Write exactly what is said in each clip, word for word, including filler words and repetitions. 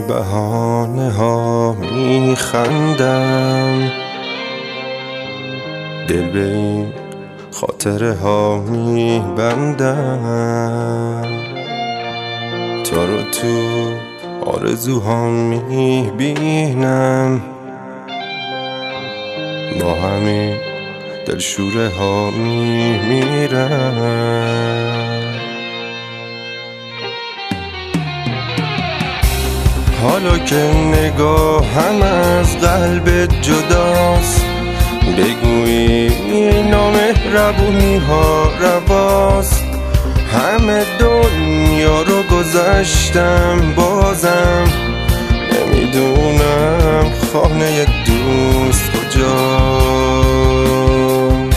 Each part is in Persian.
بهانه ها میخندم، دل به این خاطره ها میبندم، تو رو تو آرزوها میبینم، با همین دلشوره ها میمیرم. حالا که نگاهم از قلب جداست، بگویی نامهربونی ها رواست. همه دنیا رو گذشتم، بازم نمیدونم خانه دوست کجاست.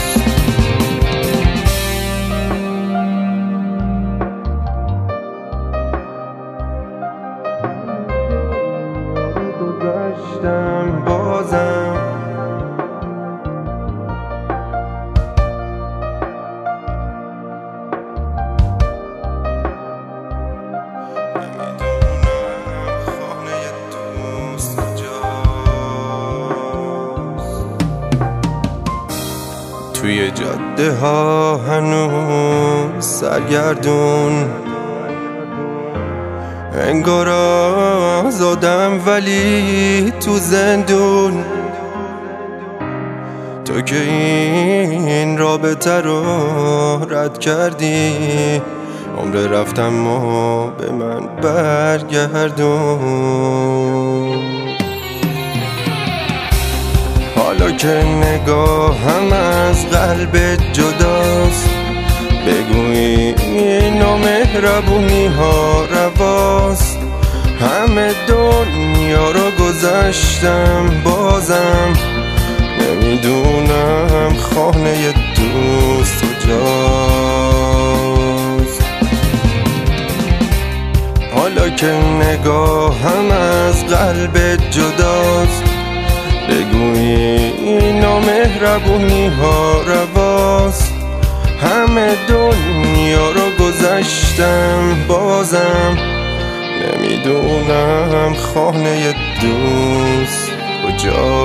گذشتم بازم توی جاده ها هنوز سرگردون، انگار آزادم ولی تو زندون. تو که این رابطه رو رد کردی، عمر رفتم و به من برگردون. حالا که نگاهم از قلب جداست، بگویی نامهربونی ها رواست. همه دنیا رو گذشتم، بازم نمیدونم خانه دوست کجاست. حالا که نگاهم از قلب جداست، بگویی نامهربونی ها رواست. همه دنیا رو گذشتم، بازم نمیدونم خانه دوست کجاست.